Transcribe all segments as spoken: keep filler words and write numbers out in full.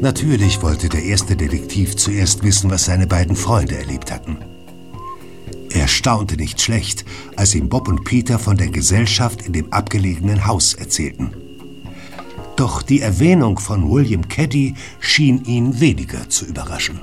Natürlich wollte der erste Detektiv zuerst wissen, was seine beiden Freunde erlebt hatten. Er staunte nicht schlecht, als ihm Bob und Peter von der Gesellschaft in dem abgelegenen Haus erzählten. Doch die Erwähnung von William Caddy schien ihn weniger zu überraschen.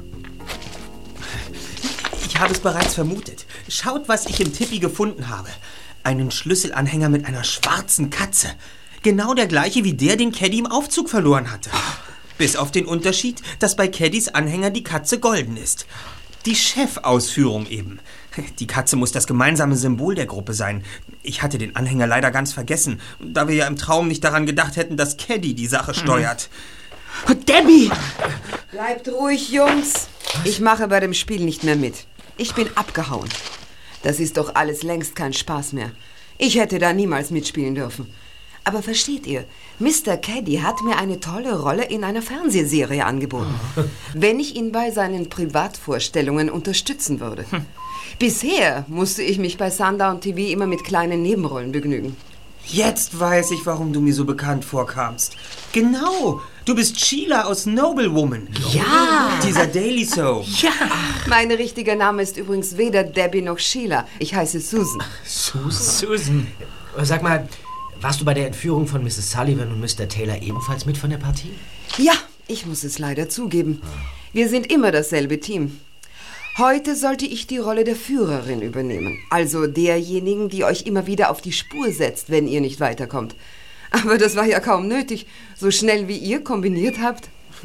Ich habe es bereits vermutet. Schaut, was ich im Tippi gefunden habe. Einen Schlüsselanhänger mit einer schwarzen Katze. Genau der gleiche wie der, den Caddy im Aufzug verloren hatte. Bis auf den Unterschied, dass bei Caddys Anhänger die Katze golden ist. Die Chefausführung eben. Die Katze muss das gemeinsame Symbol der Gruppe sein. Ich hatte den Anhänger leider ganz vergessen, da wir ja im Traum nicht daran gedacht hätten, dass Caddy die Sache steuert. Mhm. Debbie! Bleibt ruhig, Jungs. Ich mache bei dem Spiel nicht mehr mit. Ich bin abgehauen. Das ist doch alles längst kein Spaß mehr. Ich hätte da niemals mitspielen dürfen. Aber versteht ihr, Mister Caddy hat mir eine tolle Rolle in einer Fernsehserie angeboten, wenn ich ihn bei seinen Privatvorstellungen unterstützen würde. Bisher musste ich mich bei Sundown T V immer mit kleinen Nebenrollen begnügen. Jetzt weiß ich, warum du mir so bekannt vorkamst. Genau, du bist Sheila aus Noblewoman. Ja! Dieser Daily Soap. Ja! Mein richtiger Name ist übrigens weder Debbie noch Sheila. Ich heiße Susan. Susan? Susan. Sag mal, warst du bei der Entführung von Misses Sullivan und Mister Taylor ebenfalls mit von der Partie? Ja, ich muss es leider zugeben. Wir sind immer dasselbe Team. Heute sollte ich die Rolle der Führerin übernehmen. Also derjenigen, die euch immer wieder auf die Spur setzt, wenn ihr nicht weiterkommt. Aber das war ja kaum nötig, so schnell wie ihr kombiniert habt.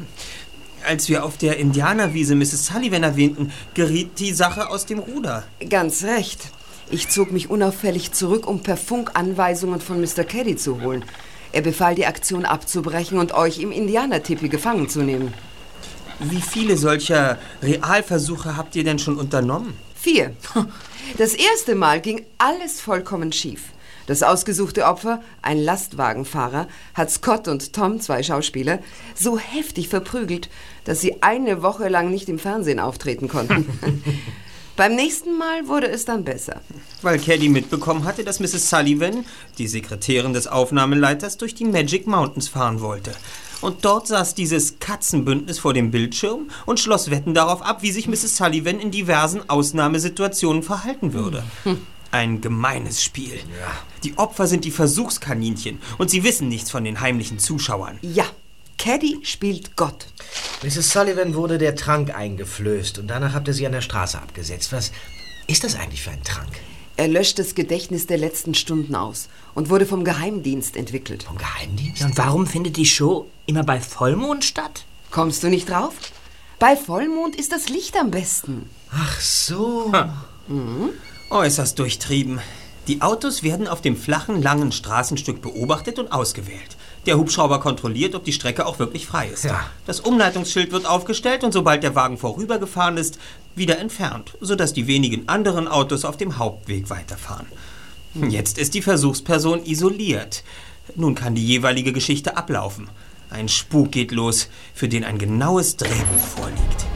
Als wir auf der Indianerwiese Misses Sullivan erwähnten, geriet die Sache aus dem Ruder. Ganz recht. Ich zog mich unauffällig zurück, um per Funk Anweisungen von Mister Caddy zu holen. Er befahl, die Aktion abzubrechen und euch im Indianertipi gefangen zu nehmen. Wie viele solcher Realversuche habt ihr denn schon unternommen? Vier. Das erste Mal ging alles vollkommen schief. Das ausgesuchte Opfer, ein Lastwagenfahrer, hat Scott und Tom, zwei Schauspieler, so heftig verprügelt, dass sie eine Woche lang nicht im Fernsehen auftreten konnten. Beim nächsten Mal wurde es dann besser. Weil Caddy mitbekommen hatte, dass Misses Sullivan, die Sekretärin des Aufnahmeleiters, durch die Magic Mountains fahren wollte. Und dort saß dieses Katzenbündnis vor dem Bildschirm und schloss Wetten darauf ab, wie sich Misses Sullivan in diversen Ausnahmesituationen verhalten würde. Hm. Ein gemeines Spiel. Ja. Die Opfer sind die Versuchskaninchen und sie wissen nichts von den heimlichen Zuschauern. Ja, Caddy spielt Gott. Misses Sullivan wurde der Trank eingeflößt und danach habt ihr sie an der Straße abgesetzt. Was ist das eigentlich für ein Trank? Er löscht das Gedächtnis der letzten Stunden aus und wurde vom Geheimdienst entwickelt. Vom Geheimdienst? Und warum findet die Show immer bei Vollmond statt? Kommst du nicht drauf? Bei Vollmond ist das Licht am besten. Ach so. Mhm. Äußerst durchtrieben. Die Autos werden auf dem flachen, langen Straßenstück beobachtet und ausgewählt. Der Hubschrauber kontrolliert, ob die Strecke auch wirklich frei ist. Ja. Das Umleitungsschild wird aufgestellt und sobald der Wagen vorübergefahren ist, wieder entfernt, sodass die wenigen anderen Autos auf dem Hauptweg weiterfahren. Jetzt ist die Versuchsperson isoliert. Nun kann die jeweilige Geschichte ablaufen. Ein Spuk geht los, für den ein genaues Drehbuch vorliegt.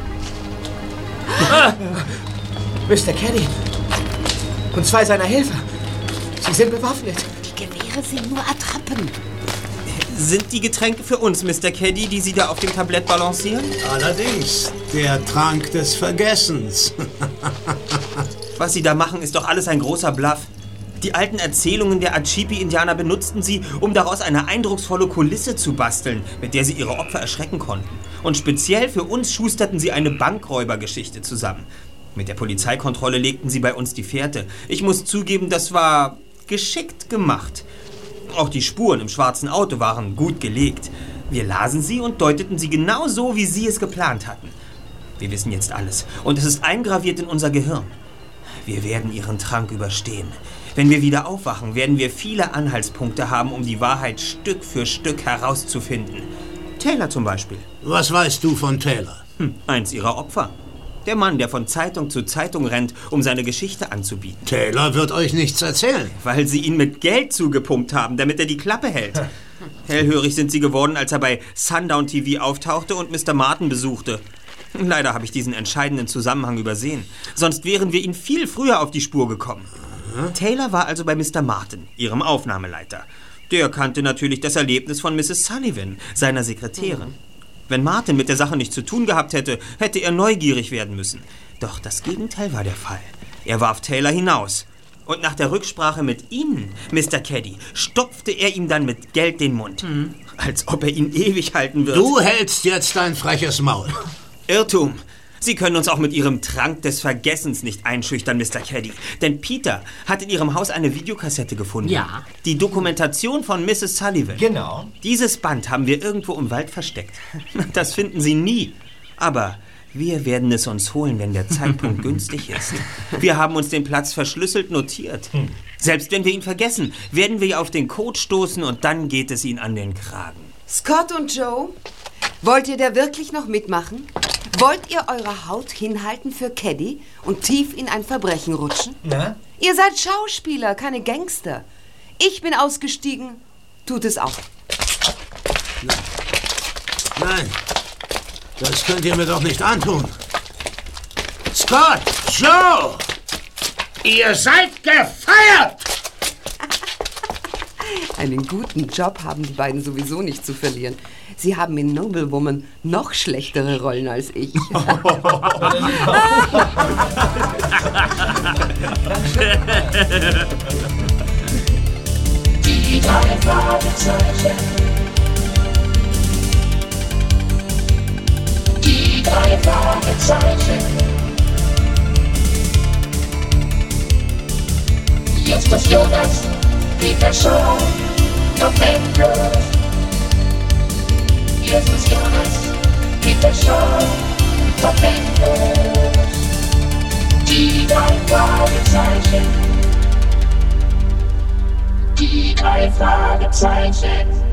Ah! Mister Caddy und zwei seiner Helfer. Sie sind bewaffnet. Die Gewehre sind nur Attrappen. Sind die Getränke für uns, Mister Caddy, die Sie da auf dem Tablett balancieren? Allerdings, der Trank des Vergessens. Was Sie da machen, ist doch alles ein großer Bluff. Die alten Erzählungen der Achipi-Indianer benutzten sie, um daraus eine eindrucksvolle Kulisse zu basteln, mit der sie ihre Opfer erschrecken konnten. Und speziell für uns schusterten sie eine Bankräubergeschichte zusammen. Mit der Polizeikontrolle legten sie bei uns die Fährte. Ich muss zugeben, das war geschickt gemacht. Auch die Spuren im schwarzen Auto waren gut gelegt. Wir lasen sie und deuteten sie genau so, wie sie es geplant hatten. Wir wissen jetzt alles und es ist eingraviert in unser Gehirn. Wir werden ihren Trank überstehen. Wenn wir wieder aufwachen, werden wir viele Anhaltspunkte haben, um die Wahrheit Stück für Stück herauszufinden. Taylor zum Beispiel. Was weißt du von Taylor? Hm, eins ihrer Opfer. Der Mann, der von Zeitung zu Zeitung rennt, um seine Geschichte anzubieten. Taylor wird euch nichts erzählen. Weil sie ihn mit Geld zugepumpt haben, damit er die Klappe hält. Hellhörig sind sie geworden, als er bei Sundown T V auftauchte und Mister Martin besuchte. Leider habe ich diesen entscheidenden Zusammenhang übersehen. Sonst wären wir ihm viel früher auf die Spur gekommen. Mhm. Taylor war also bei Mister Martin, ihrem Aufnahmeleiter. Der kannte natürlich das Erlebnis von Misses Sullivan, seiner Sekretärin. Wenn Martin mit der Sache nichts zu tun gehabt hätte, hätte er neugierig werden müssen. Doch das Gegenteil war der Fall. Er warf Taylor hinaus. Und nach der Rücksprache mit Ihnen, Mister Caddy, stopfte er ihm dann mit Geld den Mund. Mhm. Als ob er ihn ewig halten wird. Du hältst jetzt dein freches Maul. Irrtum. Sie können uns auch mit Ihrem Trank des Vergessens nicht einschüchtern, Mister Caddy. Denn Peter hat in Ihrem Haus eine Videokassette gefunden. Ja. Die Dokumentation von Misses Sullivan. Genau. Dieses Band haben wir irgendwo im Wald versteckt. Das finden Sie nie. Aber wir werden es uns holen, wenn der Zeitpunkt günstig ist. Wir haben uns den Platz verschlüsselt notiert. Hm. Selbst wenn wir ihn vergessen, werden wir auf den Code stoßen und dann geht es Ihnen an den Kragen. Scott und Joe, wollt ihr da wirklich noch mitmachen? Wollt ihr eure Haut hinhalten für Caddy und tief in ein Verbrechen rutschen? Na? Ihr seid Schauspieler, keine Gangster. Ich bin ausgestiegen, tut es auch. Nein. Nein. Das könnt ihr mir doch nicht antun. Scott! Joe! Ihr seid gefeiert! Einen guten Job haben die beiden sowieso nicht zu verlieren. Sie haben in Noblewoman noch schlechtere Rollen als ich. Die drei Fragezeichen. Die drei Fragezeichen. Jetzt ist Jonas, Peter Shaw, noch endlos. Jetzt ist Jonas, Peter Shaw, noch endlos. Die drei Fragezeichen. Die drei Fragezeichen.